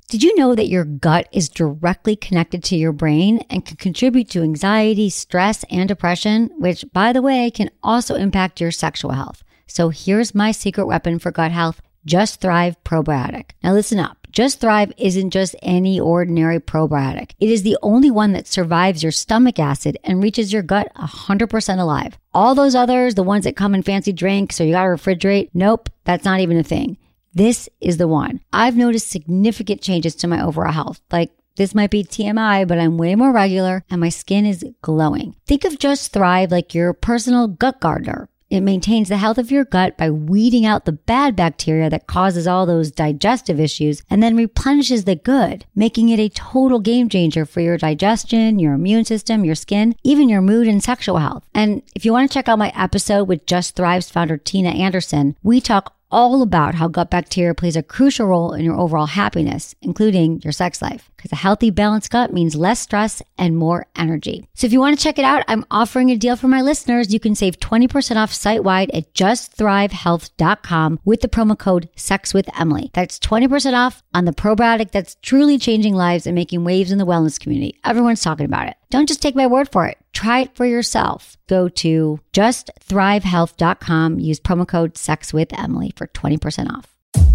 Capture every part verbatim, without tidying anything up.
Did you know that your gut is directly connected to your brain and can contribute to anxiety, stress, and depression, which, by the way, can also impact your sexual health? So here's my secret weapon for gut health, Just Thrive Probiotic. Now listen up. Just Thrive isn't just any ordinary probiotic. It is the only one that survives your stomach acid and reaches your gut one hundred percent alive. All those others, the ones that come in fancy drinks or you gotta refrigerate, nope, that's not even a thing. This is the one. I've noticed significant changes to my overall health. Like, this might be T M I, but I'm way more regular and my skin is glowing. Think of Just Thrive like your personal gut gardener. It maintains the health of your gut by weeding out the bad bacteria that causes all those digestive issues and then replenishes the good, making it a total game changer for your digestion, your immune system, your skin, even your mood and sexual health. And if you want to check out my episode with Just Thrive's founder, Tina Anderson, we talk all about how gut bacteria plays a crucial role in your overall happiness, including your sex life. Because a healthy, balanced gut means less stress and more energy. So if you want to check it out, I'm offering a deal for my listeners. You can save twenty percent off site-wide at just thrive health dot com with the promo code SEXWITHEMILY. That's twenty percent off on the probiotic that's truly changing lives and making waves in the wellness community. Everyone's talking about it. Don't just take my word for it. Try it for yourself. Go to just thrive health dot com. Use promo code SEXWITHEMILY for twenty percent off.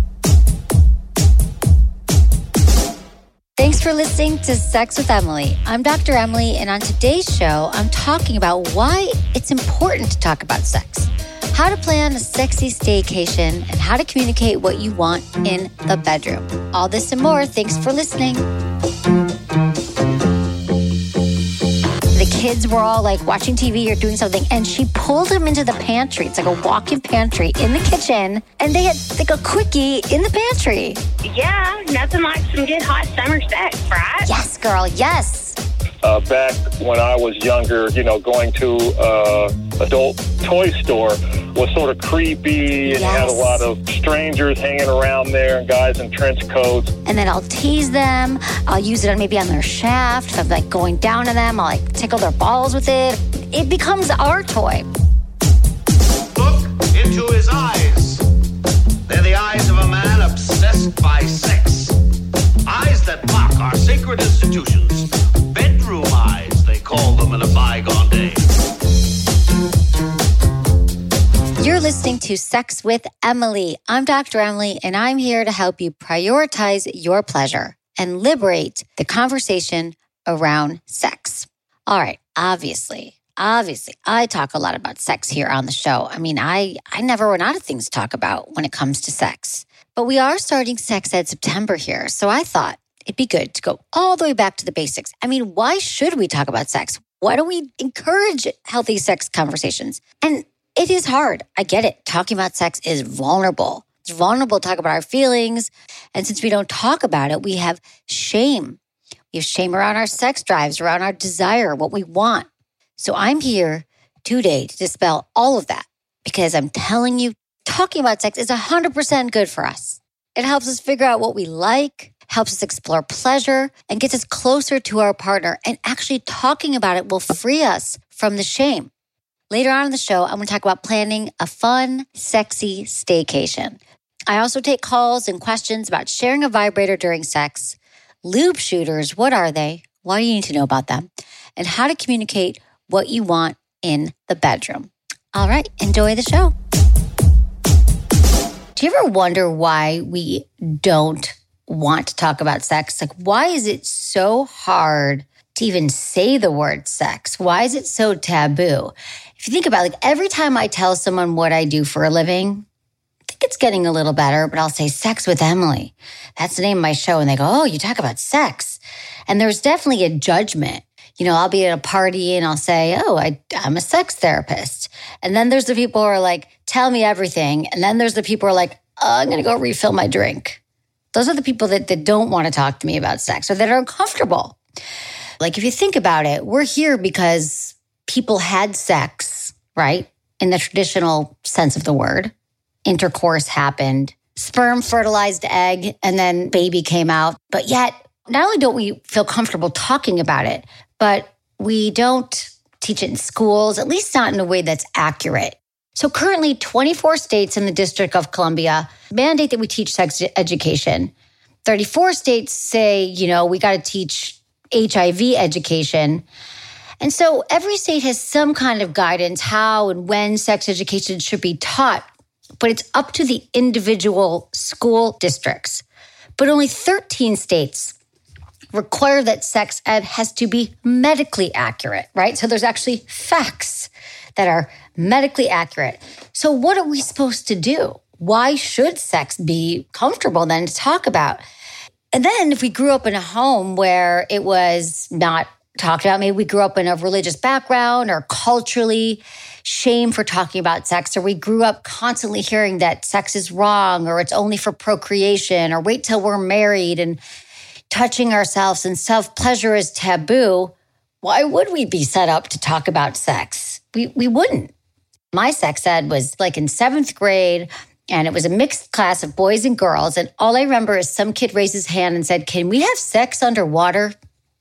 Thanks for listening to Sex with Emily. I'm Doctor Emily, and on today's show, I'm talking about why it's important to talk about sex, how to plan a sexy staycation, and how to communicate what you want in the bedroom. All this and more. Thanks for listening. The kids were all like watching T V or doing something, and she pulled him into the pantry. It's like a walk-in pantry in the kitchen, and they had like a quickie in the pantry. Yeah, nothing like some good hot summer sex, right? Yes, girl, yes. Uh, back when I was younger, you know, going to uh, adult toy store was sort of creepy, and yes. You had a lot of strangers hanging around there and guys in trench coats. And then I'll tease them. I'll use it on maybe on their shaft. If I'm like going down to them, I'll like tickle their balls with it. It becomes our toy. Look into his eyes. They're the eyes of a man obsessed by sex. Eyes that mock our sacred institutions. Bedroom eyes, they call them in a bygone day. You're listening to Sex with Emily. I'm Doctor Emily, and I'm here to help you prioritize your pleasure and liberate the conversation around sex. All right, obviously, obviously, I talk a lot about sex here on the show. I mean, I, I never run out of things to talk about when it comes to sex. But we are starting Sex Ed September here, so I thought it'd be good to go all the way back to the basics. I mean, why should we talk about sex? Why don't we encourage healthy sex conversations? And it is hard. I get it. Talking about sex is vulnerable. It's vulnerable to talk about our feelings. And since we don't talk about it, we have shame. We have shame around our sex drives, around our desire, what we want. So I'm here today to dispel all of that because I'm telling you, talking about sex is one hundred percent good for us. It helps us figure out what we like, helps us explore pleasure, and gets us closer to our partner. And actually talking about it will free us from the shame. Later on in the show, I'm going to talk about planning a fun, sexy staycation. I also take calls and questions about sharing a vibrator during sex, lube shooters, what are they, why do you need to know about them, and how to communicate what you want in the bedroom. All right, enjoy the show. Do you ever wonder why we don't want to talk about sex? Like, why is it so hard to even say the word sex? Why is it so taboo? If you think about it, like every time I tell someone what I do for a living, I think it's getting a little better, but I'll say Sex with Emily. That's the name of my show. And they go, oh, you talk about sex. And there's definitely a judgment. You know, I'll be at a party and I'll say, oh, I, I'm a sex therapist. And then there's the people who are like, tell me everything. And then there's the people who are like, oh, I'm going to go refill my drink. Those are the people that, that don't want to talk to me about sex or that are uncomfortable. Like, if you think about it, we're here because people had sex, right? In the traditional sense of the word. Intercourse happened. Sperm fertilized egg, and then baby came out. But yet, not only don't we feel comfortable talking about it, but we don't teach it in schools, at least not in a way that's accurate. So currently, twenty-four states in the District of Columbia mandate that we teach sex education. thirty-four states say, you know, we got to teach H I V education. And so every state has some kind of guidance how and when sex education should be taught, but it's up to the individual school districts. But only thirteen states require that sex ed has to be medically accurate, right? So there's actually facts that are medically accurate. So what are we supposed to do? Why should sex be comfortable then to talk about? And then if we grew up in a home where it was not talked about, maybe we grew up in a religious background or culturally shamed for talking about sex, or we grew up constantly hearing that sex is wrong or it's only for procreation or wait till we're married and touching ourselves and self-pleasure is taboo, why would we be set up to talk about sex? We we wouldn't. My sex ed was like in seventh grade, and it was a mixed class of boys and girls. And all I remember is some kid raised his hand and said, "Can we have sex underwater?"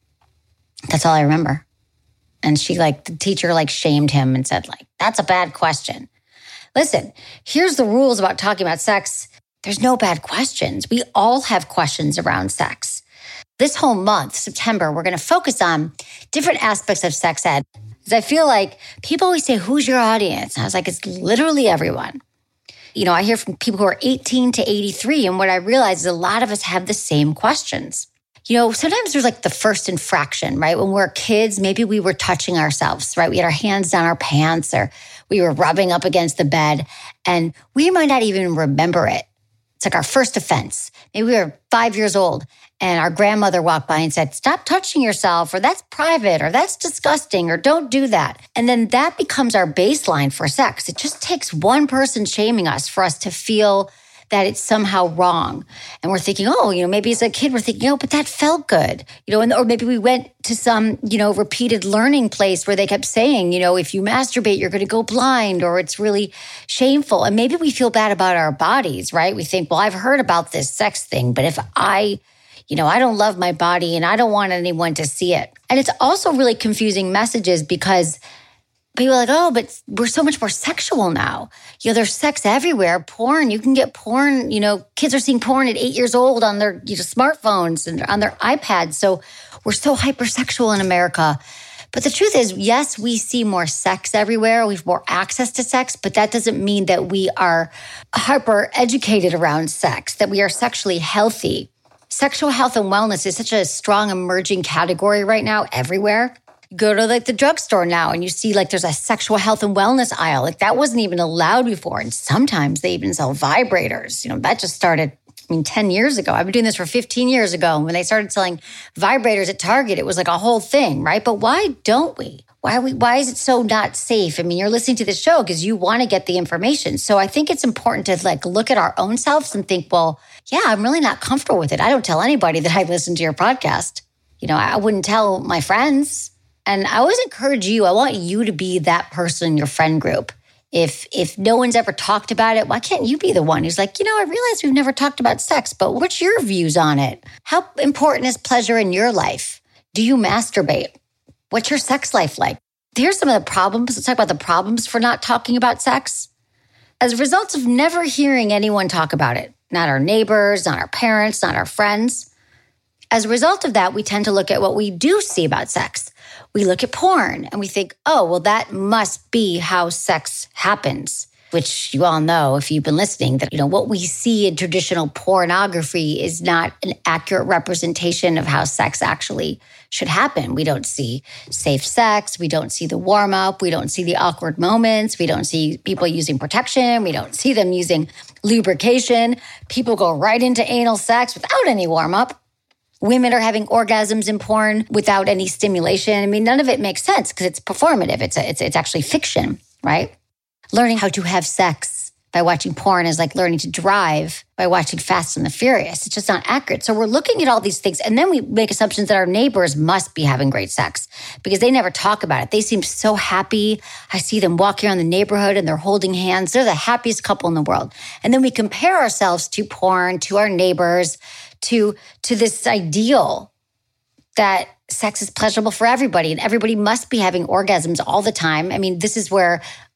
That's all I remember. And she like, the teacher like shamed him and said like, "That's a bad question." Listen, here's the rules about talking about sex. There's no bad questions. We all have questions around sex. This whole month, September, we're going to focus on different aspects of sex ed. Because I feel like people always say, who's your audience? And I was like, it's literally everyone. You know, I hear from people who are eighteen to eighty-three. And what I realize is a lot of us have the same questions. You know, sometimes there's like the first infraction, right? When we're kids, maybe we were touching ourselves, right? We had our hands down our pants or we were rubbing up against the bed and we might not even remember it. It's like our first offense. Maybe we were five years old and our grandmother walked by and said, "Stop touching yourself," or "That's private," or "That's disgusting," or "Don't do that." And then that becomes our baseline for sex. It just takes one person shaming us for us to feel that it's somehow wrong. And we're thinking, oh, you know, maybe as a kid, we're thinking, oh, but that felt good. You know, and, or maybe we went to some, you know, repeated learning place where they kept saying, you know, if you masturbate, you're going to go blind, or it's really shameful. And maybe we feel bad about our bodies, right? We think, well, I've heard about this sex thing, but if I, you know, I don't love my body and I don't want anyone to see it. And it's also really confusing messages because people are like, oh, but we're so much more sexual now. You know, there's sex everywhere. Porn, you can get porn. You know, kids are seeing porn at eight years old on their you know, smartphones and on their iPads. So we're so hypersexual in America. But the truth is, yes, we see more sex everywhere. We have more access to sex, but that doesn't mean that we are hyper educated around sex, that we are sexually healthy. Sexual health and wellness is such a strong emerging category right now everywhere. Go to like the drugstore now and you see like there's a sexual health and wellness aisle. Like that wasn't even allowed before. And sometimes they even sell vibrators. You know, that just started, I mean, ten years ago. I've been doing this for fifteen years ago. When they started selling vibrators at Target, it was like a whole thing, right? But why don't we? Why are we, why is it so not safe? I mean, you're listening to this show because you want to get the information. So I think it's important to like look at our own selves and think, well, yeah, I'm really not comfortable with it. I don't tell anybody that I listen to your podcast. You know, I wouldn't tell my friends. And I always encourage you, I want you to be that person in your friend group. If if no one's ever talked about it, why can't you be the one who's like, you know, I realize we've never talked about sex, but what's your views on it? How important is pleasure in your life? Do you masturbate? What's your sex life like? Here's some of the problems. Let's talk about the problems for not talking about sex. As a result of never hearing anyone talk about it, not our neighbors, not our parents, not our friends. As a result of that, we tend to look at what we do see about sex. We look at porn and we think, oh, well, that must be how sex happens, which you all know if you've been listening, that, you know, what we see in traditional pornography is not an accurate representation of how sex actually should happen. We don't see safe sex. We don't see the warm up. We don't see the awkward moments. We don't see people using protection. We don't see them using lubrication. People go right into anal sex without any warm up. Women are having orgasms in porn without any stimulation. I mean, none of it makes sense because it's performative. It's, a, it's it's actually fiction, right? Learning how to have sex by watching porn is like learning to drive by watching Fast and the Furious. It's just not accurate. So we're looking at all these things, and then we make assumptions that our neighbors must be having great sex because they never talk about it. They seem so happy. I see them walking around the neighborhood and they're holding hands. They're the happiest couple in the world. And then we compare ourselves to porn, to our neighbors, to to this ideal that sex is pleasurable for everybody and everybody must be having orgasms all the time. I mean, this is where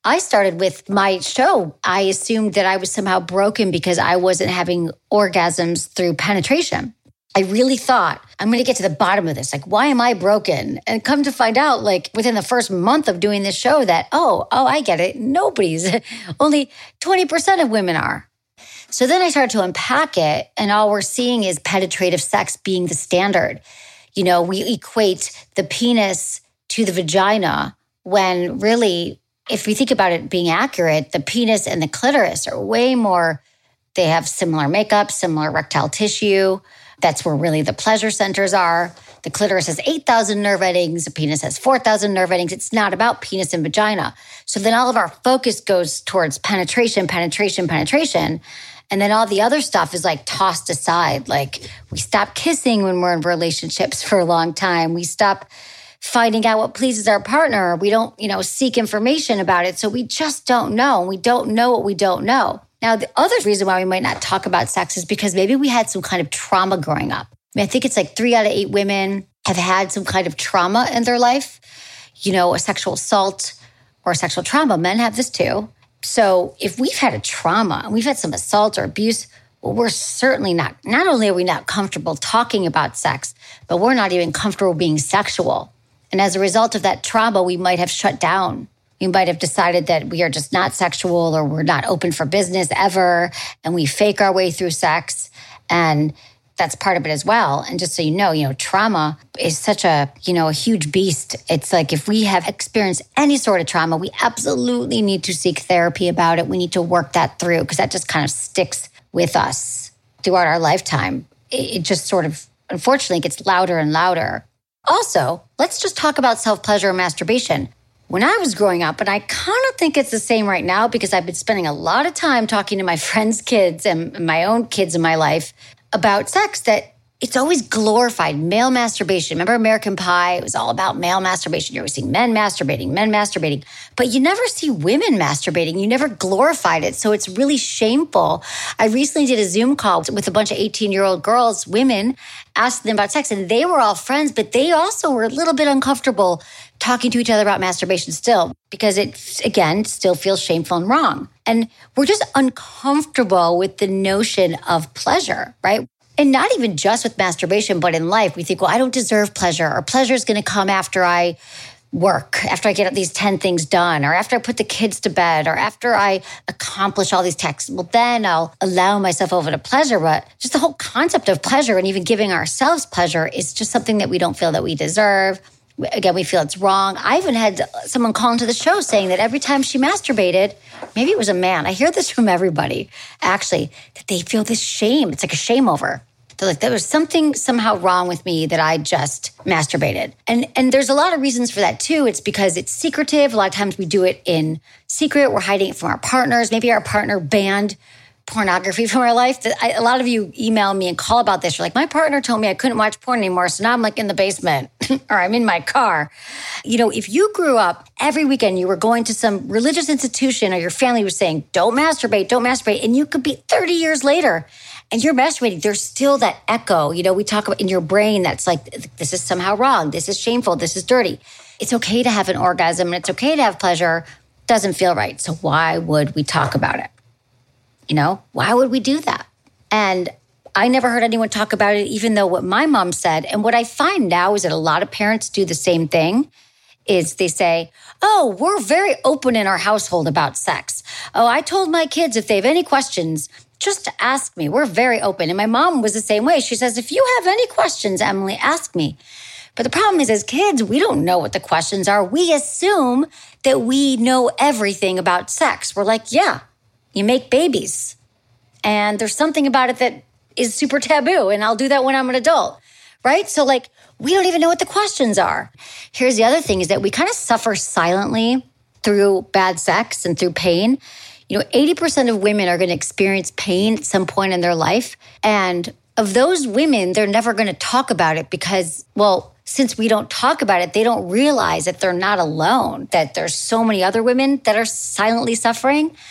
I started with my show. I assumed that I was somehow broken because I wasn't having orgasms through penetration. I really thought, I'm going to get to the bottom of this. Like, why am I broken? And come to find out, like, within the first month of doing this show that, oh, oh, I get it. Nobody's, only twenty percent of women are. So then I started to unpack it, and all we're seeing is penetrative sex being the standard. You know, we equate the penis to the vagina when really, if we think about it being accurate, the penis and the clitoris are way more, they have similar makeup, similar erectile tissue. That's where really the pleasure centers are. The clitoris has eight thousand nerve endings. The penis has four thousand nerve endings. It's not about penis and vagina. So then all of our focus goes towards penetration, penetration, penetration. And then all the other stuff is like tossed aside. Like we stop kissing when we're in relationships for a long time. We stop finding out what pleases our partner. We don't, you know, seek information about it. So we just don't know. We don't know what we don't know. Now, the other reason why we might not talk about sex is because maybe we had some kind of trauma growing up. I mean, I think it's like three out of eight women have had some kind of trauma in their life, you know, a sexual assault or a sexual trauma. Men have this too. So if we've had a trauma and we've had some assault or abuse, well, we're certainly not, not only are we not comfortable talking about sex, but we're not even comfortable being sexual. And as a result of that trauma, we might have shut down. We might have decided that we are just not sexual or we're not open for business ever, and we fake our way through sex. And that's part of it as well. And just so you know, you know, trauma is such a, you know, a huge beast. It's like if we have experienced any sort of trauma, we absolutely need to seek therapy about it. We need to work that through because that just kind of sticks with us throughout our lifetime. It just sort of, unfortunately, gets louder and louder. Also, let's just talk about self-pleasure and masturbation. When I was growing up, and I kind of think it's the same right now because I've been spending a lot of time talking to my friends' kids and my own kids in my life about sex, that it's always glorified, male masturbation. Remember American Pie? It was all about male masturbation. You're always seeing men masturbating, men masturbating. But you never see women masturbating. You never glorified it. So it's really shameful. I recently did a Zoom call with a bunch of eighteen-year-old girls, women, asking them about sex. And they were all friends, but they also were a little bit uncomfortable talking to each other about masturbation still, because it, again, still feels shameful and wrong. And we're just uncomfortable with the notion of pleasure, right? And not even just with masturbation, but in life, we think, well, I don't deserve pleasure, or pleasure is going to come after I work, after I get these ten things done, or after I put the kids to bed, or after I accomplish all these tasks. Well, then I'll allow myself over to pleasure. But just the whole concept of pleasure and even giving ourselves pleasure is just something that we don't feel that we deserve. Again, we feel it's wrong. I even had someone call into the show saying that every time she masturbated, maybe it was a man. I hear this from everybody, actually, that they feel this shame. It's like a shame over. They're like, there was something somehow wrong with me that I just masturbated. And and there's a lot of reasons for that too. It's because it's secretive. A lot of times we do it in secret. We're hiding it from our partners. Maybe our partner banned pornography from our life. I, a lot of you email me and call about this. You're like, my partner told me I couldn't watch porn anymore, so now I'm like in the basement or I'm in my car. You know, if you grew up every weekend, you were going to some religious institution or your family was saying, don't masturbate, don't masturbate, and you could be thirty years later and you're masturbating, there's still that echo. You know, we talk about in your brain that's like, this is somehow wrong, this is shameful, this is dirty. It's okay to have an orgasm and it's okay to have pleasure. Doesn't feel right. So why would we talk about it? You know, why would we do that? And I never heard anyone talk about it, even though what my mom said. And what I find now is that a lot of parents do the same thing, is they say, oh, we're very open in our household about sex. Oh, I told my kids if they have any questions, just ask me. We're very open. And my mom was the same way. She says, if you have any questions, Emily, ask me. But the problem is, as kids, we don't know what the questions are. We assume that we know everything about sex. We're like, yeah. You make babies, and there's something about it that is super taboo, and I'll do that when I'm an adult, right? So like, we don't even know what the questions are. Here's the other thing is that we kind of suffer silently through bad sex and through pain. You know, eighty percent of women are going to experience pain at some point in their life. And of those women, they're never going to talk about it because, well, since we don't talk about it, they don't realize that they're not alone, that there's so many other women that are silently suffering.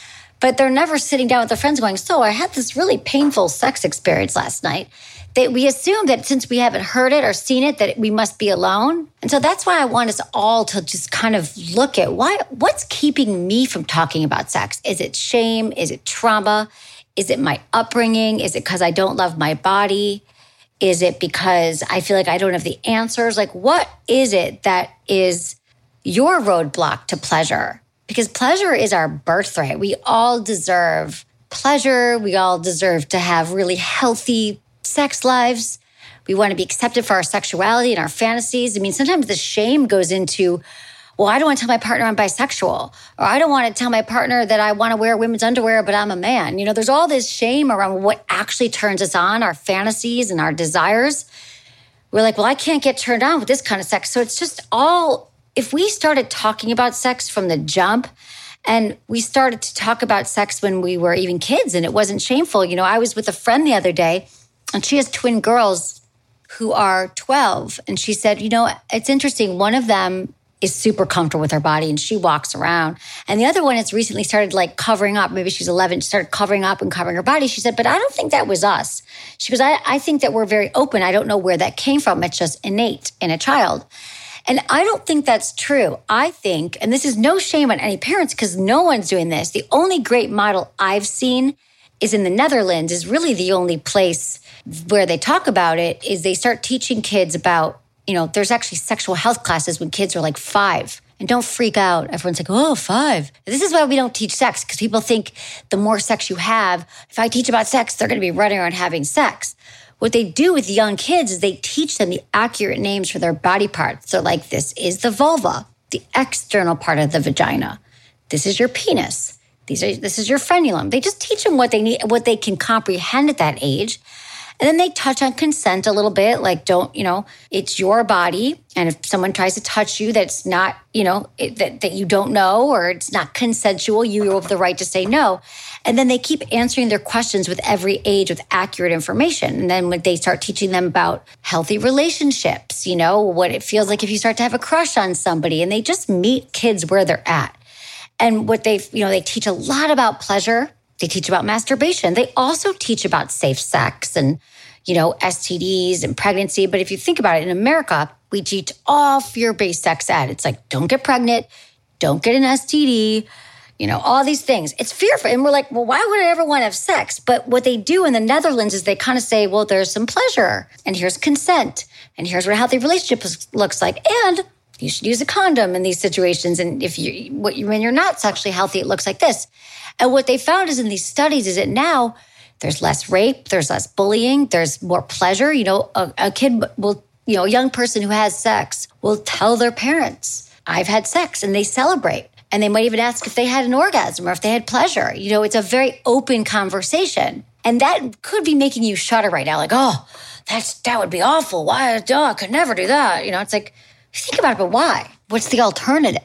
but they're never sitting down with their friends going, so I had this really painful sex experience last night. They, we assume that since we haven't heard it or seen it, that we must be alone. And so that's why I want us all to just kind of look at why, what's keeping me from talking about sex? Is it shame? Is it trauma? Is it my upbringing? Is it because I don't love my body? Is it because I feel like I don't have the answers? Like, what is it that is your roadblock to pleasure? Because pleasure is our birthright. We all deserve pleasure. We all deserve to have really healthy sex lives. We want to be accepted for our sexuality and our fantasies. I mean, sometimes the shame goes into, well, I don't want to tell my partner I'm bisexual, or I don't want to tell my partner that I want to wear women's underwear, but I'm a man. You know, there's all this shame around what actually turns us on, our fantasies and our desires. We're like, well, I can't get turned on with this kind of sex. So it's just all, if we started talking about sex from the jump, and we started to talk about sex when we were even kids and it wasn't shameful. You know, I was with a friend the other day, and she has twin girls who are twelve. And she said, you know, it's interesting. One of them is super comfortable with her body and she walks around. And the other one has recently started like covering up. Maybe she's eleven, she started covering up and covering her body. She said, but I don't think that was us. She goes, I, I think that we're very open. I don't know where that came from. It's just innate in a child. And I don't think that's true. I think, and this is no shame on any parents because no one's doing this. The only great model I've seen is in the Netherlands, is really the only place where they talk about it, is they start teaching kids about, you know, there's actually sexual health classes when kids are like five. And don't freak out. Everyone's like, oh, five. This is why we don't teach sex, because people think the more sex you have, if I teach about sex, they're going to be running around having sex. What they do with young kids is they teach them the accurate names for their body parts. So like, this is the vulva, the external part of the vagina. This is your penis. These are, this is your frenulum. They just teach them what they need, what they can comprehend at that age. And then they touch on consent a little bit, like don't, you know, it's your body. And if someone tries to touch you that's not, you know, it, that, that you don't know, or it's not consensual, you have the right to say no. And then they keep answering their questions with every age with accurate information. And then when they start teaching them about healthy relationships, you know, what it feels like if you start to have a crush on somebody, and they just meet kids where they're at. And what they, you know, they teach a lot about pleasure. They teach about masturbation. They also teach about safe sex and, you know, S T Ds and pregnancy. But if you think about it, in America, we teach all fear-based sex ed. It's like, don't get pregnant, don't get an S T D, you know, all these things. It's fearful. And we're like, well, why would I ever want to have sex? But what they do in the Netherlands is they kind of say, well, there's some pleasure, and here's consent, and here's what a healthy relationship looks like. And you should use a condom in these situations. And if you, what you, when you're not sexually healthy, it looks like this. And what they found is in these studies is that now there's less rape, there's less bullying, there's more pleasure. You know, a, a kid will, you know, a young person who has sex will tell their parents, I've had sex, and they celebrate. And they might even ask if they had an orgasm or if they had pleasure. You know, it's a very open conversation. And that could be making you shudder right now. Like, oh, that's, that would be awful. Why? Oh, I could never do that. You know, it's like, think about it, but why? What's the alternative?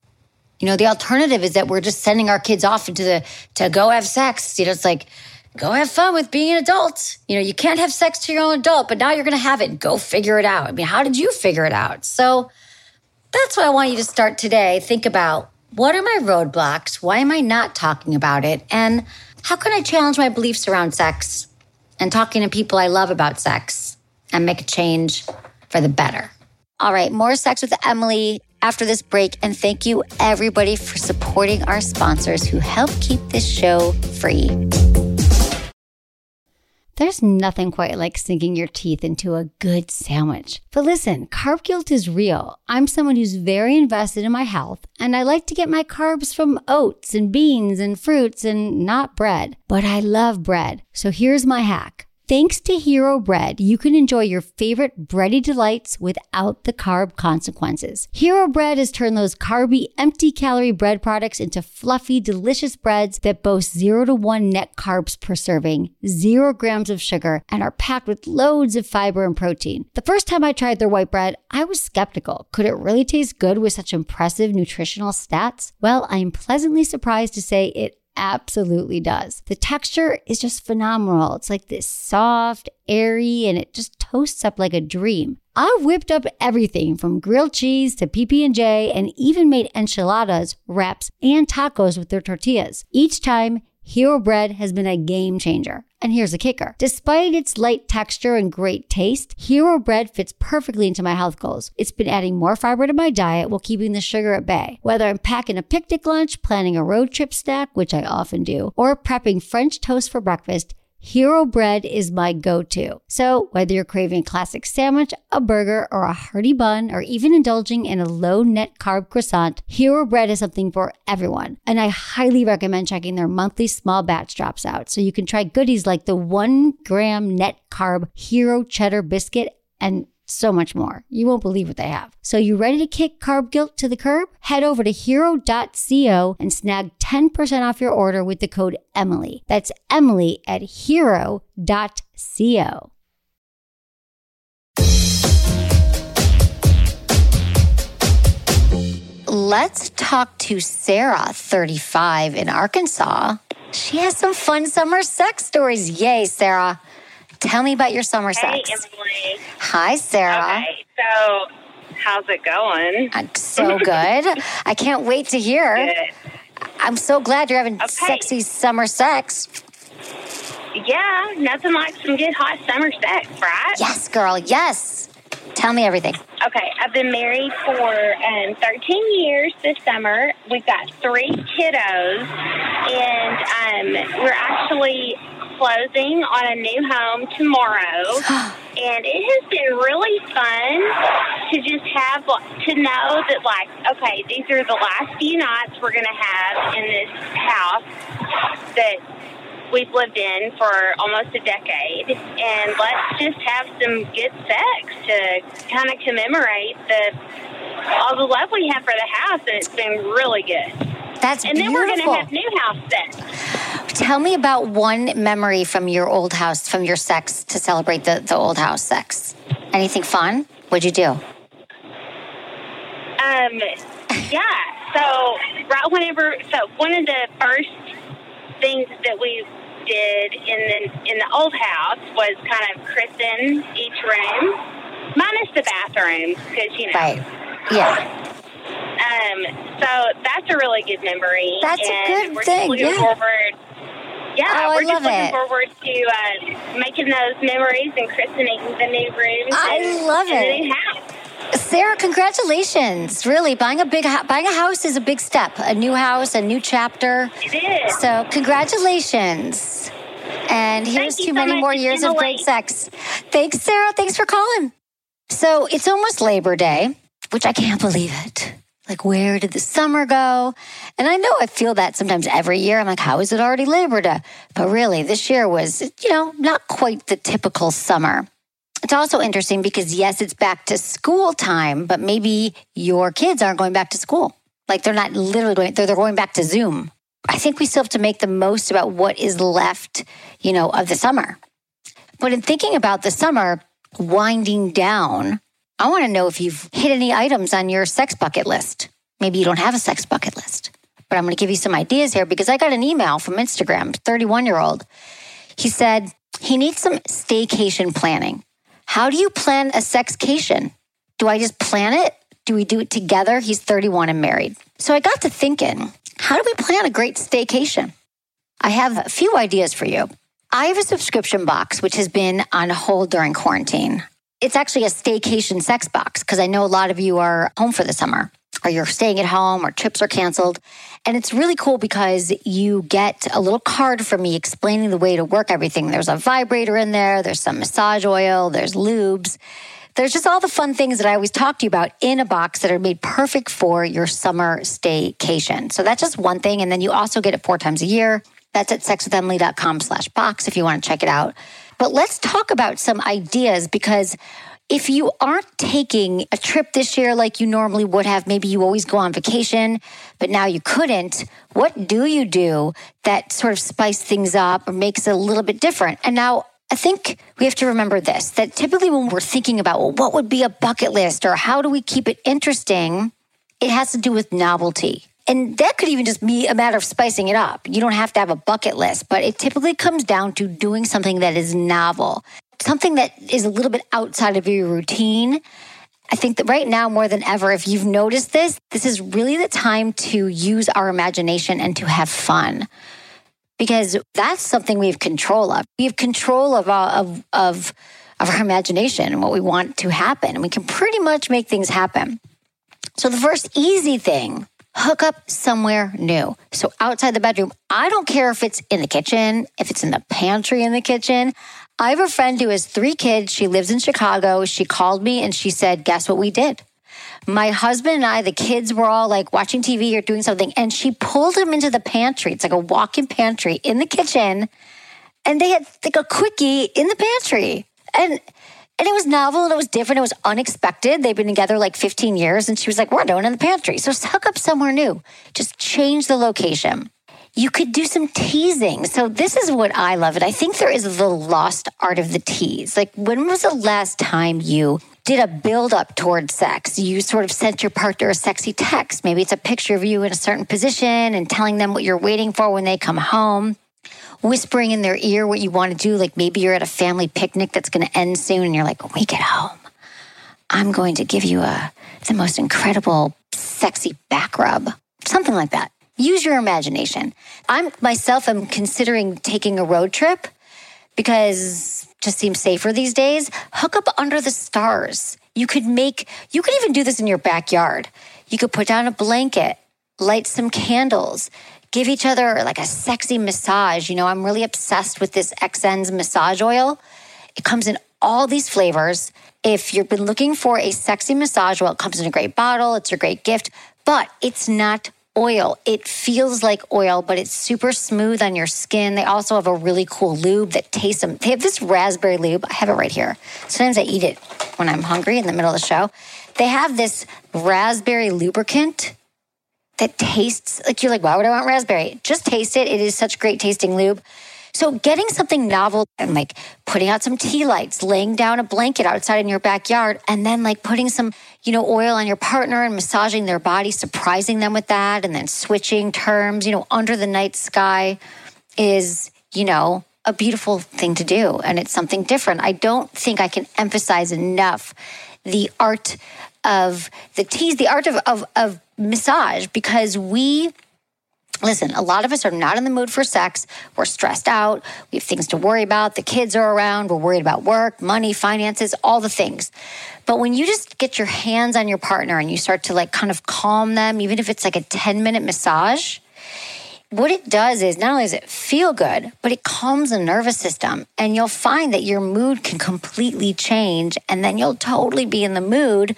You know, the alternative is that we're just sending our kids off into the, to go have sex. You know, it's like, go have fun with being an adult. You know, you can't have sex to your own adult, but now you're going to have it. Go figure it out. I mean, how did you figure it out? So that's what I want you to start today. Think about, what are my roadblocks? Why am I not talking about it? And how can I challenge my beliefs around sex and talking to people I love about sex and make a change for the better? All right, more Sex with Emily after this break. And thank you, everybody, for supporting our sponsors who help keep this show free. There's nothing quite like sinking your teeth into a good sandwich. But listen, carb guilt is real. I'm someone who's very invested in my health, and I like to get my carbs from oats and beans and fruits and not bread. But I love bread. So here's my hack. Thanks to Hero Bread, you can enjoy your favorite bready delights without the carb consequences. Hero Bread has turned those carby, empty-calorie bread products into fluffy, delicious breads that boast zero to one net carbs per serving, zero grams of sugar, and are packed with loads of fiber and protein. The first time I tried their white bread, I was skeptical. Could it really taste good with such impressive nutritional stats? Well, I'm pleasantly surprised to say it absolutely does. The texture is just phenomenal. It's like this soft, airy, and it just toasts up like a dream. I've whipped up everything from grilled cheese to P B and J, and even made enchiladas, wraps, and tacos with their tortillas. Each time, Hero Bread has been a game changer. And here's the kicker. Despite its light texture and great taste, Hero Bread fits perfectly into my health goals. It's been adding more fiber to my diet while keeping the sugar at bay. Whether I'm packing a picnic lunch, planning a road trip snack, which I often do, or prepping French toast for breakfast, Hero Bread is my go-to. So whether you're craving a classic sandwich, a burger, or a hearty bun, or even indulging in a low net carb croissant, Hero Bread is something for everyone. And I highly recommend checking their monthly small batch drops out so you can try goodies like the one gram net carb Hero Cheddar Biscuit and so much more. You won't believe what they have. So you ready to kick carb guilt to the curb? Head over to hero dot co and snag ten percent off your order with the code Emily. That's Emily at hero dot co. Let's talk to Sarah, thirty-five, in Arkansas. She has some fun summer sex stories. Yay, Sarah. Tell me about your summer Hey, sex. Emily. Hi, Sarah. Okay, so how's it going? Uh, so good. I can't wait to hear. Good. I'm so glad you're having Okay. sexy summer sex. Yeah, nothing like some good hot summer sex, right? Yes, girl. Yes. Tell me everything. Okay, I've been married for um, thirteen years this summer. We've got three kiddos, and um, we're actually closing on a new home tomorrow. And it has been really fun to just have, to know that, like, okay, these are the last few nights we're going to have in this house that we've lived in for almost a decade, and let's just have some good sex to kind of commemorate the all the love we have for the house, and it's been really good. That's and then beautiful. we're going to have new house sex. Tell me about one memory from your old house, from your sex to celebrate the, the old house sex. Anything fun? What'd you do? Um, yeah, so right whenever, so one of the first things that we did in the in the old house was kind of christen each room, minus the bathrooms, because, you know. Right. Yeah. Um, so that's a really good memory. That's a and good we're thing, Just looking yeah. forward, yeah, Oh, I we're just love looking it. forward to uh, making those memories and christening the new rooms. I and, love and it. the new house. Sarah, congratulations. Really, buying a big ho- buying a house is a big step. A new house, a new chapter. It is. So, congratulations. And here's you to so many much, more years of Emily. great sex. Thanks, Sarah. Thanks for calling. So, it's almost Labor Day, which I can't believe it. Like, where did the summer go? And I know I feel that sometimes every year. I'm like, how is it already Labor Day? But really, this year was, you know, not quite the typical summer. It's also interesting because, yes, it's back to school time, but maybe your kids aren't going back to school. Like, they're not literally going, they're, they're going back to Zoom. I think we still have to make the most about what is left, you know, of the summer. But in thinking about the summer winding down, I want to know if you've hit any items on your sex bucket list. Maybe you don't have a sex bucket list, but I'm going to give you some ideas here because I got an email from Instagram, thirty-one-year-old. He said he needs some staycation planning. How do you plan a sexcation? Do I just plan it? Do we do it together? He's thirty-one and married. So I got to thinking, how do we plan a great staycation? I have a few ideas for you. I have a subscription box, which has been on hold during quarantine. It's actually a staycation sex box because I know a lot of you are home for the summer or you're staying at home or trips are canceled. And it's really cool because you get a little card from me explaining the way to work everything. There's a vibrator in there. There's some massage oil. There's lubes. There's just all the fun things that I always talk to you about in a box that are made perfect for your summer staycation. So that's just one thing. And then you also get it four times a year. That's at sexwithemily.com slash box if you want to check it out. But let's talk about some ideas because if you aren't taking a trip this year like you normally would have, maybe you always go on vacation, but now you couldn't, what do you do that sort of spice things up or makes it a little bit different? And now I think we have to remember this, that typically when we're thinking about, well, what would be a bucket list or how do we keep it interesting, it has to do with novelty. And that could even just be a matter of spicing it up. You don't have to have a bucket list, but it typically comes down to doing something that is novel, something that is a little bit outside of your routine. I think that right now, more than ever, if you've noticed this, this is really the time to use our imagination and to have fun. because that's something we have control of. We have control of, uh, of, of, of our imagination and what we want to happen. And we can pretty much make things happen. So the first easy thing, hook up somewhere new. So outside the bedroom, I don't care if it's in the kitchen, if it's in the pantry in the kitchen. I have a friend who has three kids. She lives in Chicago. She called me and she said, guess what we did? My husband and I, the kids were all like watching T V or doing something, and she pulled them into the pantry. It's like a walk-in pantry in the kitchen, and they had like a quickie in the pantry. And and it was novel and it was different. It was unexpected. They've been together like fifteen years, and she was like, we're doing it in the pantry. So hook up somewhere new. Just change the location. You could do some teasing. So this is what I love. And I think there is the lost art of the tease. Like, when was the last time you did a build up towards sex? You sort of sent your partner a sexy text. Maybe it's a picture of you in a certain position and telling them what you're waiting for when they come home, whispering in their ear what you want to do. Like, maybe you're at a family picnic that's going to end soon, and you're like, when we get home, I'm going to give you a the most incredible sexy back rub. Something like that. Use your imagination. I myself am considering taking a road trip because it just seems safer these days. Hook up under the stars. You could make, you could even do this in your backyard. You could put down a blanket, light some candles, give each other like a sexy massage. You know, I'm really obsessed with this X N's massage oil. It comes in all these flavors. If you've been looking for a sexy massage oil, it comes in a great bottle. It's a great gift, but it's not oil. It feels like oil, but it's super smooth on your skin. They also have a really cool lube that tastes them. They have this raspberry lube. I have it right here. Sometimes I eat it when I'm hungry in the middle of the show. They have this raspberry lubricant that tastes like, you're like, why would I want raspberry? Just taste it. It is such great tasting lube. So getting something novel and like putting out some tea lights, laying down a blanket outside in your backyard, and then like putting some, you know, oil on your partner and massaging their body, surprising them with that, and then switching terms, you know, under the night sky is, you know, a beautiful thing to do. And it's something different. I don't think I can emphasize enough the art of the tease, the art of, of, of massage, because we... Listen, a lot of us are not in the mood for sex. We're stressed out. We have things to worry about. The kids are around. We're worried about work, money, finances, all the things. But when you just get your hands on your partner and you start to like kind of calm them, even if it's like a ten minute massage, what it does is not only does it feel good, but it calms the nervous system. And you'll find that your mood can completely change. And then you'll totally be in the mood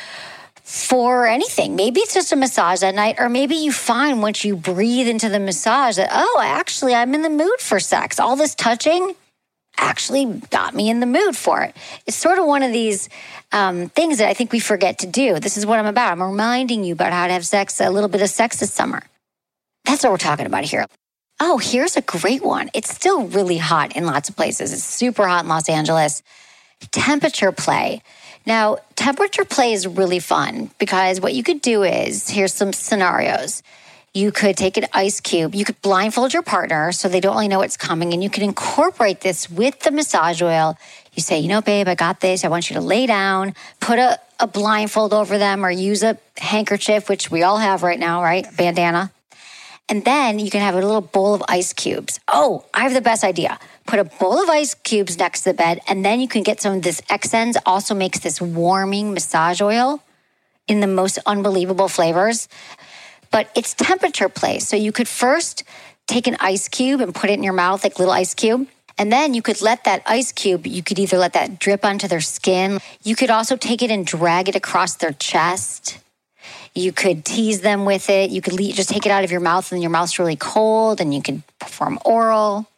for anything. Maybe it's just a massage that night, or maybe you find once you breathe into the massage that, oh, actually, I'm in the mood for sex. All this touching actually got me in the mood for it. It's sort of one of these um, things that I think we forget to do. This is what I'm about. I'm reminding you about how to have sex, a little bit of sex this summer. That's what we're talking about here. Oh, here's a great one. It's still really hot in lots of places. It's super hot in Los Angeles. Temperature play. Now, temperature play is really fun because what you could do is, here's some scenarios. You could take an ice cube. You could blindfold your partner so they don't really know what's coming, and you can incorporate this with the massage oil. You say, you know, babe, I got this. I want you to lay down, put a, a blindfold over them, or use a handkerchief, which we all have right now, right? Bandana. And then you can have a little bowl of ice cubes. Oh, I have the best idea. Put a bowl of ice cubes next to the bed, and then you can get some of this X N's. Also makes this warming massage oil in the most unbelievable flavors. But it's temperature play. So you could first take an ice cube and put it in your mouth, like little ice cube. And then you could let that ice cube, you could either let that drip onto their skin. You could also take it and drag it across their chest. You could tease them with it. You could le- just take it out of your mouth and your mouth's really cold, and you could perform oral.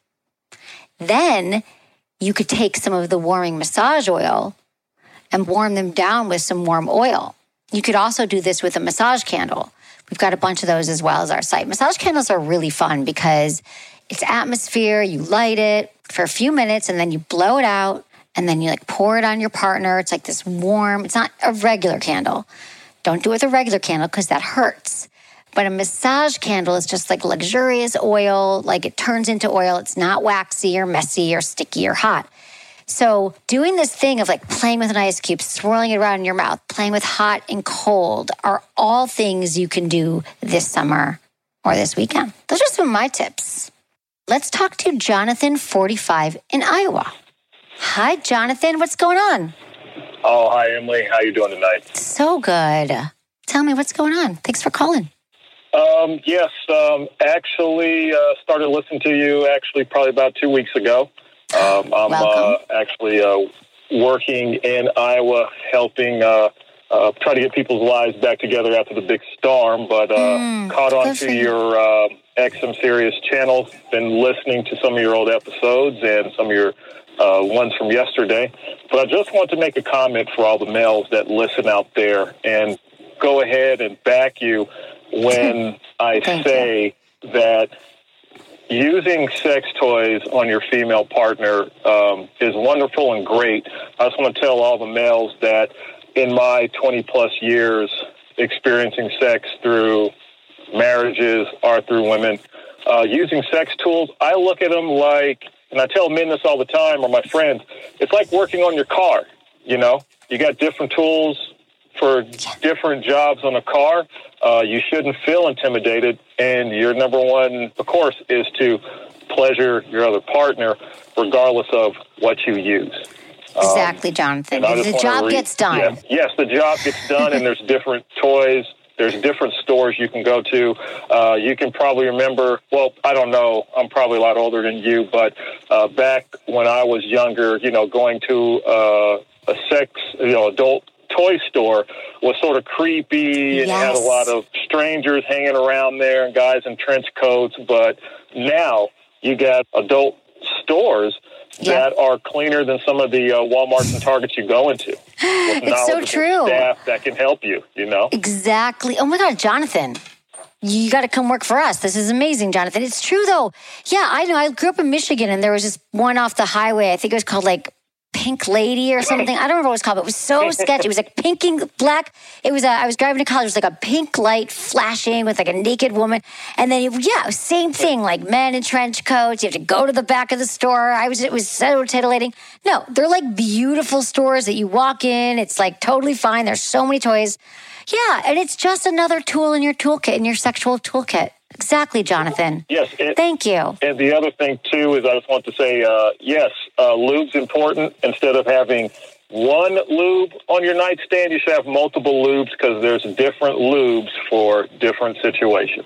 Then you could take some of the warming massage oil and warm them down with some warm oil. You could also do this with a massage candle. We've got a bunch of those as well as our site. Massage candles are really fun because it's atmosphere. You light it for a few minutes and then you blow it out, and then you like pour it on your partner. It's like this warm, it's not a regular candle. Don't do it with a regular candle because that hurts. But a massage candle is just like luxurious oil, like it turns into oil. It's not waxy or messy or sticky or hot. So doing this thing of like playing with an ice cube, swirling it around in your mouth, playing with hot and cold are all things you can do this summer or this weekend. Those are some of my tips. Let's talk to Jonathan, forty-five, in Iowa. Hi, Jonathan. What's going on? Oh, hi, Emily. How you doing tonight? So good. Tell me what's going on. Thanks for calling. Um, yes, um, actually uh, started listening to you actually probably about two weeks ago. Um, I'm uh, actually uh, working in Iowa helping uh, uh, try to get people's lives back together after the big storm, but uh, mm, caught on to you. your uh, X M Sirius channel. Been listening to some of your old episodes and some of your uh, ones from yesterday. But I just want to make a comment for all the males that listen out there and go ahead and back you when I say you. that using sex toys on your female partner um, is wonderful and great. I just want to tell all the males that in my twenty-plus years experiencing sex through marriages or through women, uh, using sex tools, I look at them like, and I tell men this all the time, or my friends, it's like working on your car, you know? You got different tools for different jobs on a car. Uh, you shouldn't feel intimidated, and your number one, of course, is to pleasure your other partner, regardless of what you use. Exactly, um, Jonathan. The job re- gets done. Yeah, yes, the job gets done, and there's different toys. There's different stores you can go to. Uh, you can probably remember, well, I don't know, I'm probably a lot older than you, but uh, back when I was younger, you know, going to uh, a sex, you know, adult toy store was sort of creepy, and yes. had a lot of strangers hanging around there and guys in trench coats. But now you got adult stores yeah. that are cleaner than some of the uh, Walmarts and Targets you go into. It's so true. Staff that can help you, you know? Exactly. Oh my God, Jonathan. You got to come work for us. This is amazing, Jonathan. It's true, though. Yeah, I know. I grew up in Michigan, and there was this one off the highway. I think it was called, like, Pink Lady or something. I don't remember what it was called, but it was so sketchy. It was like pinking black. It was, a, I was driving to college. It was like a pink light flashing with like a naked woman. And then, yeah, same thing, like men in trench coats. You have to go to the back of the store. I was, it was so titillating. No, they're like beautiful stores that you walk in. It's like totally fine. There's so many toys. Yeah, and it's just another tool in your toolkit, in your sexual toolkit. Exactly, Jonathan. Yes. And, Thank you. And the other thing, too, is I just want to say, uh, yes, uh, lube's important. Instead of having one lube on your nightstand, you should have multiple lubes because there's different lubes for different situations.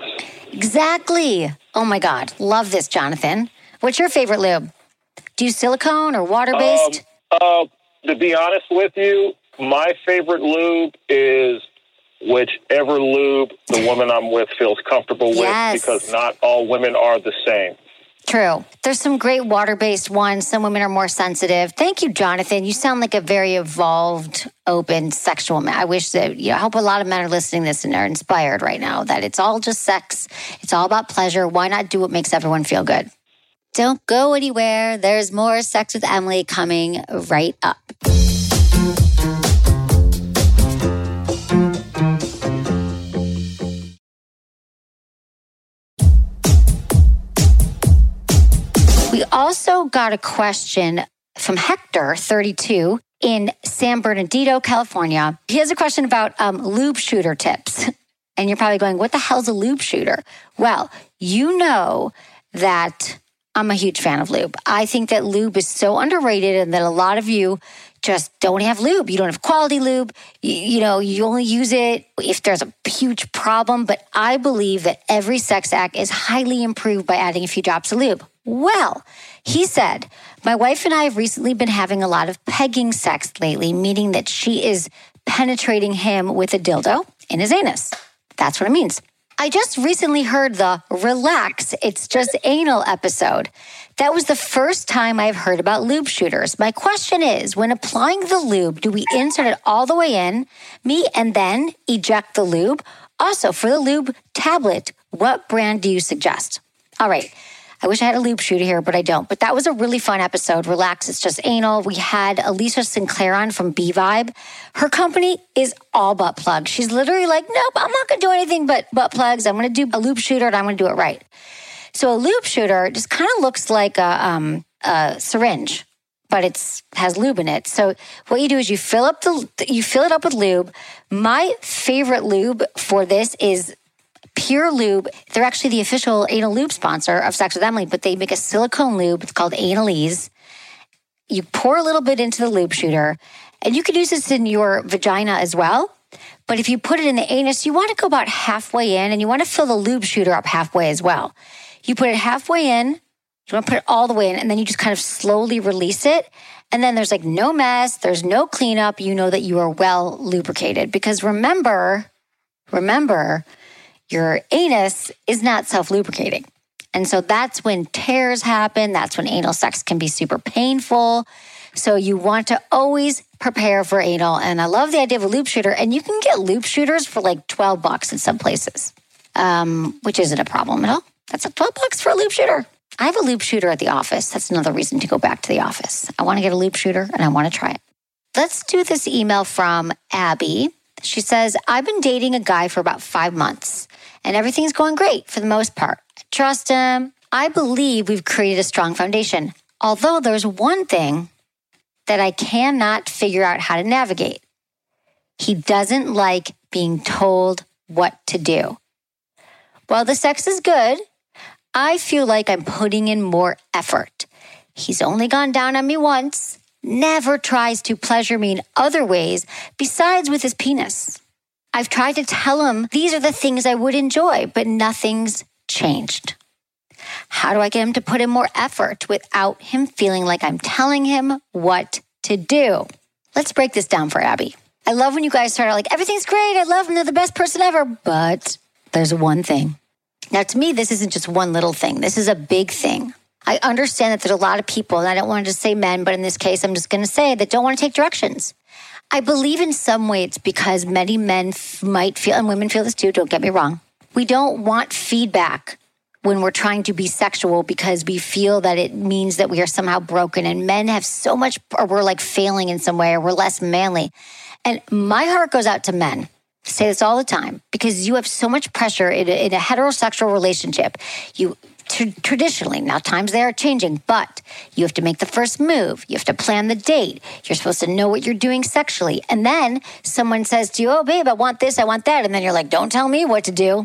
Exactly. Oh, my God. Love this, Jonathan. What's your favorite lube? Do you silicone or water-based? Um, uh, to be honest with you, my favorite lube is whichever lube the woman I'm with feels comfortable with, yes. because not all women are the same. True. There's some great water-based ones. Some women are more sensitive. Thank you, Jonathan. You sound like a very evolved, open, sexual man. I wish that, you know, I hope a lot of men are listening to this and are inspired right now that it's all just sex. It's all about pleasure. Why not do what makes everyone feel good? Don't go anywhere. There's more Sex with Emily coming right up. We also got a question from Hector, thirty-two, in San Bernardino, California. He has a question about um, lube shooter tips. And you're probably going, what the hell's a lube shooter? Well, you know that I'm a huge fan of lube. I think that lube is so underrated and that a lot of you just don't have lube. You don't have quality lube. You, you know, you only use it if there's a huge problem. But I believe that every sex act is highly improved by adding a few drops of lube. Well, he said, my wife and I have recently been having a lot of pegging sex lately, meaning that she is penetrating him with a dildo in his anus. That's what it means. I just recently heard the Relax, It's Just Anal episode. That was the first time I've heard about lube shooters. My question is, when applying the lube, do we insert it all the way in, me, and then eject the lube? Also, for the lube tablet, what brand do you suggest? All right. I wish I had a lube shooter here, but I don't. But that was a really fun episode. Relax, It's Just Anal. We had Alicia Sinclair on from B-Vibe. Her company is all butt plugs. She's literally like, nope, I'm not going to do anything but butt plugs. I'm going to do a lube shooter, and I'm going to do it right. So a lube shooter just kind of looks like a, um, a syringe, but it's has lube in it. So what you do is you fill up the you fill it up with lube. My favorite lube for this is Pure Lube. They're actually the official anal lube sponsor of Sex with Emily, but they make a silicone lube. It's called Anal-Ease. You pour a little bit into the lube shooter, and you can use this in your vagina as well. But if you put it in the anus, you want to go about halfway in, and you want to fill the lube shooter up halfway as well. You put it halfway in, you want to put it all the way in, and then you just kind of slowly release it. And then there's like no mess, there's no cleanup. You know that you are well lubricated. Because remember, remember, your anus is not self-lubricating. And so that's when tears happen. That's when anal sex can be super painful. So you want to always prepare for anal. And I love the idea of a lube shooter. And you can get lube shooters for like twelve bucks in some places, um, which isn't a problem at all. That's like twelve bucks for a lube shooter. I have a lube shooter at the office. That's another reason to go back to the office. I want to get a lube shooter and I want to try it. Let's do this email from Abby. She says, I've been dating a guy for about five months and everything's going great for the most part. I trust him. I believe we've created a strong foundation. Although there's one thing that I cannot figure out how to navigate. He doesn't like being told what to do. While the sex is good, I feel like I'm putting in more effort. He's only gone down on me once, never tries to pleasure me in other ways besides with his penis. I've tried to tell him these are the things I would enjoy, but nothing's changed. How do I get him to put in more effort without him feeling like I'm telling him what to do? Let's break this down for Abby. I love when you guys start out like, everything's great, I love him, they're the best person ever, but there's one thing. Now, to me, this isn't just one little thing. This is a big thing. I understand that there's a lot of people, and I don't want to just say men, but in this case, I'm just going to say that don't want to take directions. I believe in some way it's because many men f- might feel, and women feel this too, don't get me wrong. We don't want feedback when we're trying to be sexual because we feel that it means that we are somehow broken, and men have so much, or we're like failing in some way, or we're less manly. And my heart goes out to men. I say this all the time because you have so much pressure in a, in a heterosexual relationship. You t- traditionally, now times they are changing, but you have to make the first move. You have to plan the date. You're supposed to know what you're doing sexually. And then someone says to you, oh, babe, I want this, I want that. And then you're like, don't tell me what to do.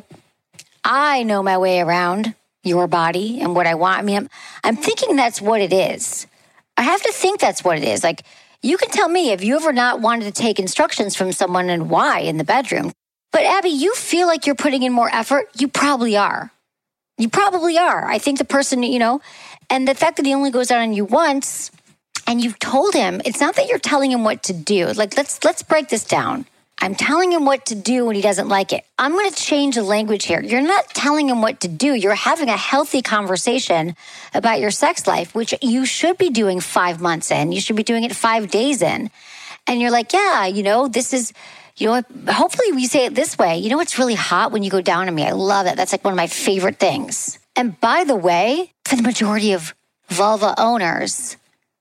I know my way around your body and what I want. I mean, I'm, I'm thinking that's what it is. I have to think that's what it is. Like, you can tell me if you ever not wanted to take instructions from someone and why in the bedroom. But Abby, you feel like you're putting in more effort. You probably are. You probably are. I think the person, you know, and the fact that he only goes out on you once and you've told him, it's not that you're telling him what to do. Like, let's let's break this down. I'm telling him what to do when he doesn't like it. I'm going to change the language here. You're not telling him what to do. You're having a healthy conversation about your sex life, which you should be doing five months in. You should be doing it five days in. And you're like, yeah, you know, this is, you know, hopefully we say it this way. You know, it's really hot when you go down on me. I love it. That's like one of my favorite things. And by the way, for the majority of vulva owners,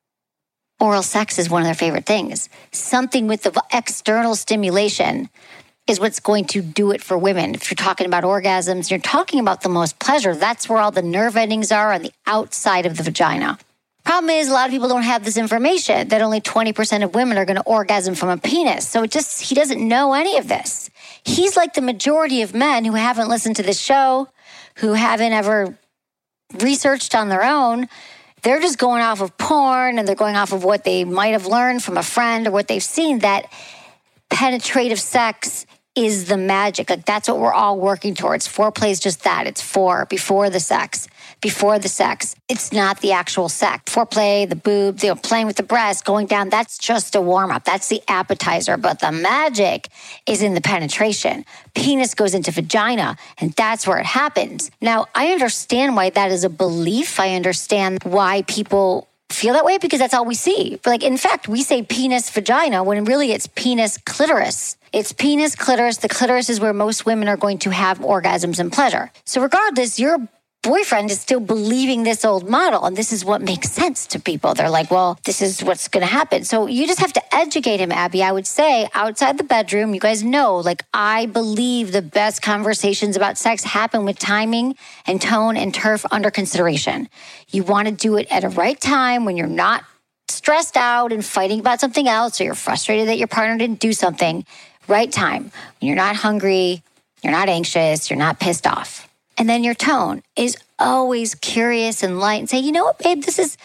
oral sex is one of their favorite things. Something with the external stimulation is what's going to do it for women. If you're talking about orgasms, you're talking about the most pleasure. That's where all the nerve endings are on the outside of the vagina. Problem is, a lot of people don't have this information, that only twenty percent of women are going to orgasm from a penis. So it just, he doesn't know any of this. He's like the majority of men who haven't listened to this show, who haven't ever researched on their own. They're just going off of porn and they're going off of what they might have learned from a friend or what they've seen, that penetrative sex is the magic. Like, that's what we're all working towards. Foreplay is just that. It's for, before the sex. Before the sex. It's not the actual sex. Foreplay, the boob, you know, playing with the breast, going down, that's just a warm-up. That's the appetizer. But the magic is in the penetration. Penis goes into vagina, and that's where it happens. Now, I understand why that is a belief. I understand why people feel that way, because that's all we see. But like, in fact, we say penis vagina when really it's penis clitoris. It's penis clitoris. The clitoris is where most women are going to have orgasms and pleasure. So regardless, your boyfriend is still believing this old model, and this is what makes sense to people. They're like, well, this is what's going to happen. So you just have to educate him, Abby. I would say outside the bedroom, you guys know, like, I believe the best conversations about sex happen with timing and tone and turf under consideration. You want to do it at a right time when you're not stressed out and fighting about something else, or you're frustrated that your partner didn't do something. Right time. When you're not hungry, You're not anxious. You're not pissed off. And then your tone is always curious and light and say, you know what, babe, this is,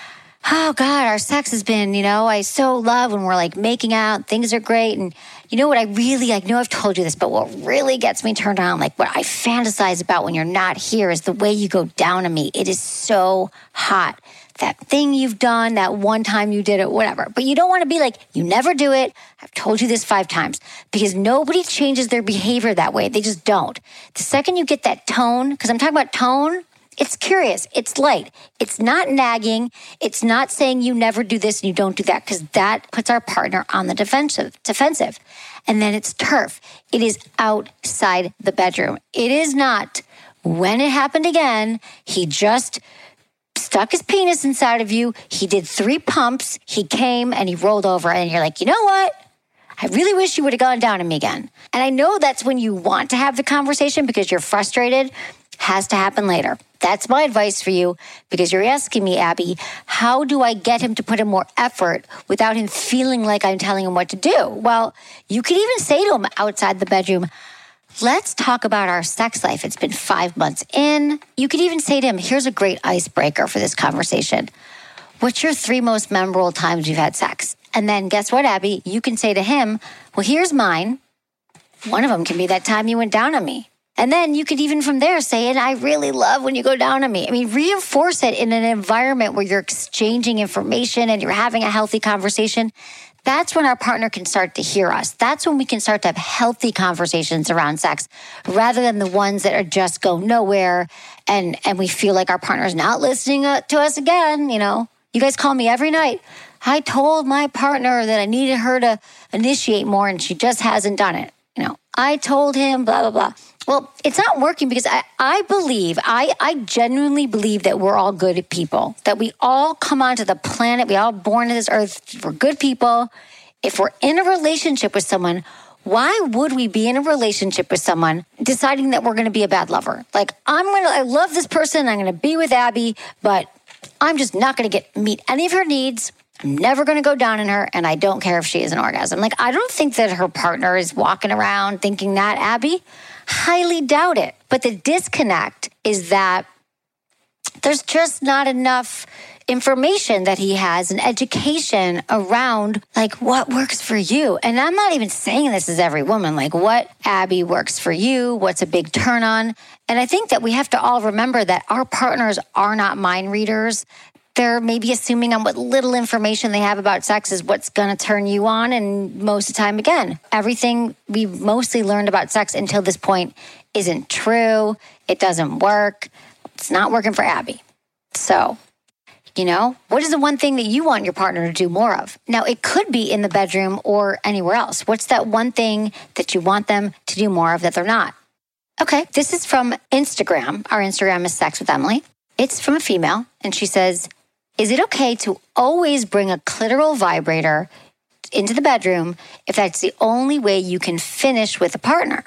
oh God, our sex has been, you know, I so love when we're like making out, things are great. And you know what I really, I know I've told you this, but what really gets me turned on, like what I fantasize about when you're not here is the way you go down on me. It is so hot. That thing you've done, that one time you did it, whatever. But you don't want to be like, you never do it. I've told you this five times. Because nobody changes their behavior that way. They just don't. The second you get that tone, because I'm talking about tone, it's curious. It's light. It's not nagging. It's not saying you never do this and you don't do that, because that puts our partner on the defensive. defensive. And then it's turf. It is outside the bedroom. It is not, when it happened again, he just stuck his penis inside of you. He did three pumps. He came and he rolled over. And you're like, you know what? I really wish you would have gone down on me again. And I know that's when you want to have the conversation because you're frustrated. Has to happen later. That's my advice for you, because you're asking me, Abby, how do I get him to put in more effort without him feeling like I'm telling him what to do? Well, you could even say to him outside the bedroom, let's talk about our sex life. It's been five months in. You could even say to him, here's a great icebreaker for this conversation. What's your three most memorable times you've had sex? And then guess what, Abby? You can say to him, well, here's mine. One of them can be that time you went down on me. And then you could even from there say, and I really love when you go down on me. I mean, reinforce it in an environment where you're exchanging information and you're having a healthy conversation. That's when our partner can start to hear us. That's when we can start to have healthy conversations around sex rather than the ones that are just go nowhere and, and we feel like our partner's not listening to us again. You know, you guys call me every night. I told my partner that I needed her to initiate more and she just hasn't done it. You know, I told him blah, blah, blah. Well, it's not working because I, I believe, I, I genuinely believe that we're all good people, that we all come onto the planet, we all born to this earth, we're good people. If we're in a relationship with someone, why would we be in a relationship with someone deciding that we're going to be a bad lover? Like, I'm going to, I love this person, I'm going to be with Abby, but I'm just not going to get meet any of her needs. I'm never going to go down on her, and I don't care if she has an orgasm. Like, I don't think that her partner is walking around thinking that, Abby. Highly doubt it. But the disconnect is that there's just not enough information that he has and education around like what works for you. And I'm not even saying this is every woman, like what, Abby, works for you, what's a big turn on. And I think that we have to all remember that our partners are not mind readers. They're maybe assuming on what little information they have about sex is what's going to turn you on. And most of the time, again, everything we've mostly learned about sex until this point isn't true. It doesn't work. It's not working for Abby. So, you know, what is the one thing that you want your partner to do more of? Now, it could be in the bedroom or anywhere else. What's that one thing that you want them to do more of that they're not? Okay, this is from Instagram. Our Instagram is Sex with Emily. It's from a female, and she says, is it okay to always bring a clitoral vibrator into the bedroom if that's the only way you can finish with a partner?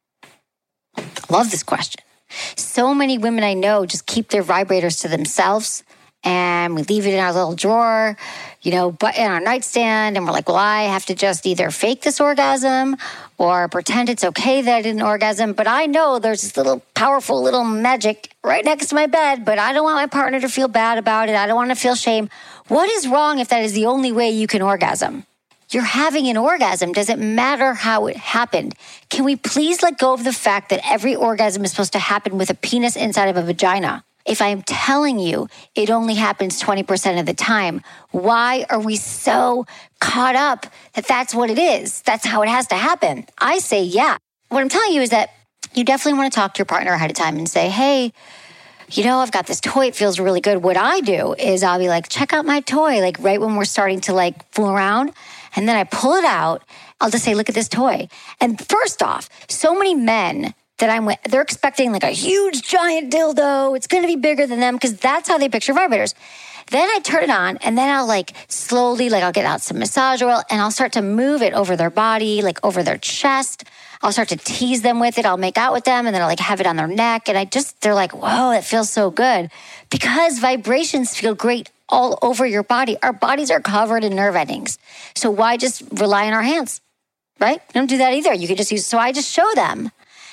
I love this question. So many women I know just keep their vibrators to themselves and we leave it in our little drawer, you know, but in our nightstand. And we're like, well, I have to just either fake this orgasm or pretend it's okay that I didn't orgasm. But I know there's this little powerful little magic right next to my bed, but I don't want my partner to feel bad about it. I don't want to feel shame. What is wrong if that is the only way you can orgasm? You're having an orgasm. Does it matter how it happened? Can we please let go of the fact that every orgasm is supposed to happen with a penis inside of a vagina? If I'm telling you it only happens twenty percent of the time, why are we so caught up that that's what it is? That's how it has to happen. I say, yeah. What I'm telling you is that you definitely want to talk to your partner ahead of time and say, hey, you know, I've got this toy. It feels really good. What I do is I'll be like, check out my toy, like right when we're starting to like fool around. And then I pull it out. I'll just say, look at this toy. And first off, so many men that I'm with, they're expecting like a huge giant dildo. It's going to be bigger than them because that's how they picture vibrators. Then I turn it on and then I'll like slowly, like I'll get out some massage oil and I'll start to move it over their body, like over their chest. I'll start to tease them with it. I'll make out with them and then I'll like have it on their neck. And I just, they're like, whoa, it feels so good because vibrations feel great all over your body. Our bodies are covered in nerve endings. So why just rely on our hands, right? You don't do that either. You can just use, so I just show them.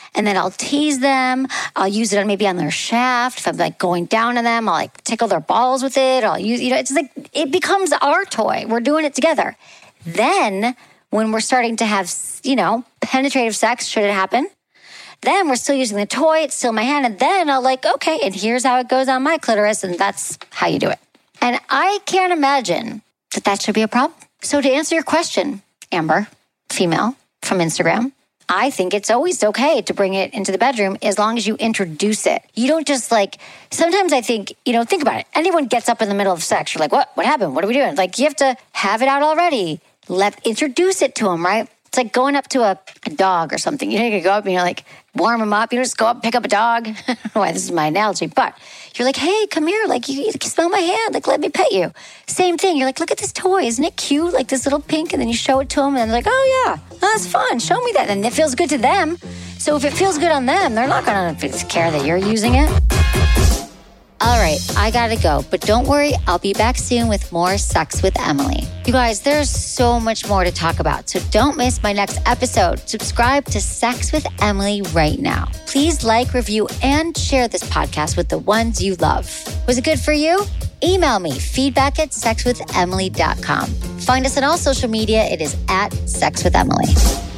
And then I'll tease them. I'll use it on maybe on their shaft. If I'm like going down on them, I'll like tickle their balls with it. I'll use, you know, it's like, it becomes our toy. We're doing it together. Then when we're starting to have, you know, penetrative sex, should it happen, then we're still using the toy. It's still in my hand. And then I'll like, okay, and here's how it goes on my clitoris. And that's how you do it. And I can't imagine that that should be a problem. So to answer your question, Amber, female from Instagram, I think it's always okay to bring it into the bedroom as long as you introduce it. You don't just like, sometimes I think, you know, think about it. Anyone gets up in the middle of sex, you're like, what? What happened? What are we doing? Like, you have to have it out already. Let, introduce it to them, right? It's like going up to a, a dog or something. You know, you can go up and you're like, warm them up. You don't just go up and pick up a dog. I don't know why this is my analogy, but you're like, hey, come here. Like, you, you can smell my hand. Like, let me pet you. Same thing. You're like, look at this toy. Isn't it cute? Like this little pink. And then you show it to them and they're like, oh yeah, oh, that's fun. Show me that. And it feels good to them. So if it feels good on them, they're not going to care that you're using it. All right, I gotta go, but don't worry, I'll be back soon with more Sex with Emily. You guys, there's so much more to talk about, so don't miss my next episode. Subscribe to Sex with Emily right now. Please like, review, and share this podcast with the ones you love. Was it good for you? Email me, feedback at sex with emily dot com. Find us on all social media. It is at Sex with Emily.